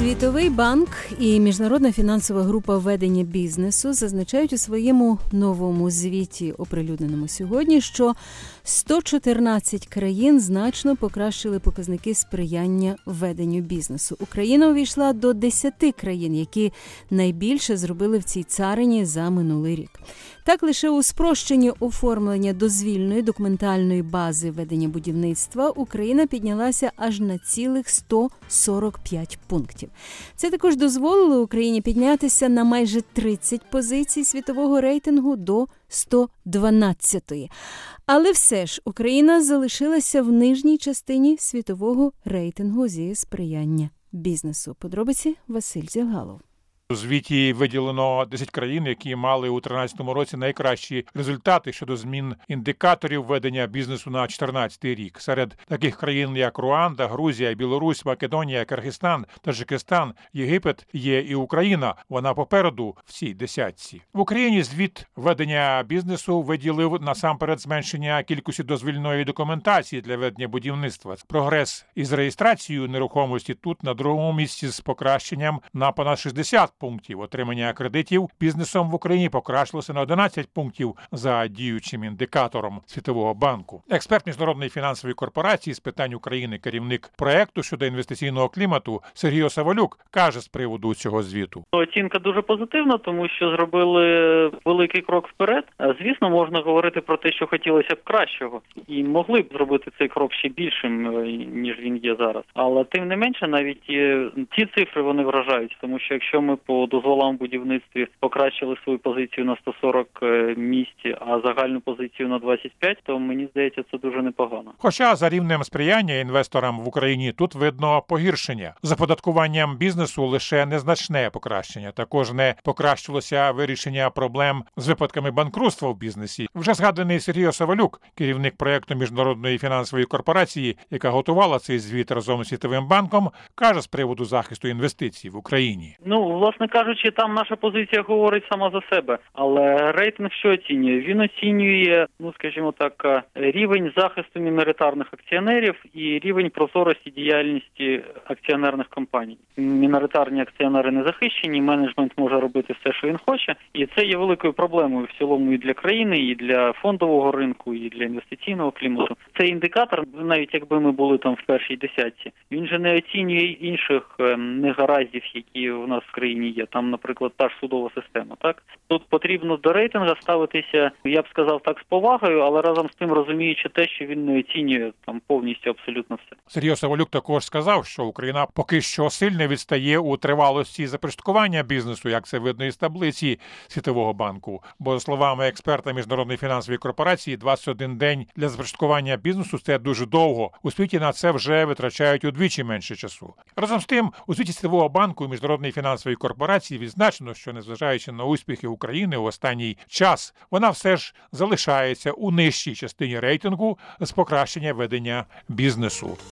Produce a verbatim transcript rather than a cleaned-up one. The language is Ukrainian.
Світовий банк і Міжнародна фінансова група ведення бізнесу зазначають у своєму новому звіті, оприлюдненому сьогодні, що сто чотирнадцять країн значно покращили показники сприяння веденню бізнесу. Україна увійшла до десяти країн, які найбільше зробили в цій царині за минулий рік. Так, лише у спрощенні оформлення дозвільної документальної бази ведення будівництва Україна піднялася аж на цілих сто сорок п'ять пунктів. Це також дозволило Україні піднятися на майже тридцять позицій світового рейтингу до сто дванадцятої. Але все ж Україна залишилася в нижній частині світового рейтингу зі сприяння бізнесу. Подробиці Василь Зілгалов. У звіті виділено десять країн, які мали у тринадцятому році найкращі результати щодо змін індикаторів ведення бізнесу на чотирнадцятий рік. Серед таких країн, як Руанда, Грузія, Білорусь, Македонія, Киргизстан, Таджикистан, Єгипет, є і Україна. Вона попереду в цій десятці. В Україні звіт ведення бізнесу виділив насамперед зменшення кількості дозвільної документації для ведення будівництва. Прогрес із реєстрацією нерухомості тут на другому місці з покращенням на понад шістдесят пунктів. Отримання кредитів бізнесом в Україні покращилося на одинадцять пунктів за діючим індикатором Світового банку. Експерт Міжнародної фінансової корпорації з питань України, керівник проекту щодо інвестиційного клімату Сергій Саволюк каже з приводу цього звіту. Оцінка дуже позитивна, тому що зробили великий крок вперед. Звісно, можна говорити про те, що хотілося б кращого. І могли б зробити цей крок ще більшим, ніж він є зараз. Але тим не менше, навіть ці цифри вони вражають, тому що якщо ми по дозволам в будівництві покращили свою позицію на сто сорок місць, а загальну позицію на двадцять п'ять, то мені здається, це дуже непогано. Хоча за рівнем сприяння інвесторам в Україні тут видно погіршення. З оподаткуванням бізнесу лише незначне покращення. Також не покращилося вирішення проблем з випадками банкрутства в бізнесі. Вже згаданий Сергій Саволюк, керівник проекту Міжнародної фінансової корпорації, яка готувала цей звіт разом з Світовим банком, каже з приводу захисту інвестицій в Україні. Ну, власне кажучи, там наша позиція говорить сама за себе. Але рейтинг що оцінює? Він оцінює, ну, скажімо так, рівень захисту міноритарних акціонерів і рівень прозорості діяльності акціонерних компаній. Міноритарні акціонери не захищені, менеджмент може робити все, що він хоче. І це є великою проблемою в цілому і для країни, і для фондового ринку, і для інвестиційного клімату. Цей індикатор, навіть якби ми були там в першій десятці, він же не оцінює інших негараздів, які в нас в країні є. Там, наприклад, та ж судова система, так? Тут потрібно до рейтингу ставитися, я б сказав, так з повагою, але разом з тим розуміючи те, що він не оцінює там повністю абсолютно все. Сергій Саволюк також сказав, що Україна поки що сильно відстає у тривалості започаткування бізнесу, як це видно із таблиці Світового банку. Бо, за словами експерта Міжнародної фінансової корпорації, двадцять один день для започаткування бізнесу – це дуже довго. У світі на це вже витрачають удвічі менше часу. Разом з тим, у світі Світового банку і Міжнародної фінансової корпорації відзначено, що незважаючи на успіхи України у останній час, вона все ж залишається у нижчій частині рейтингу з покращення ведення бізнесу.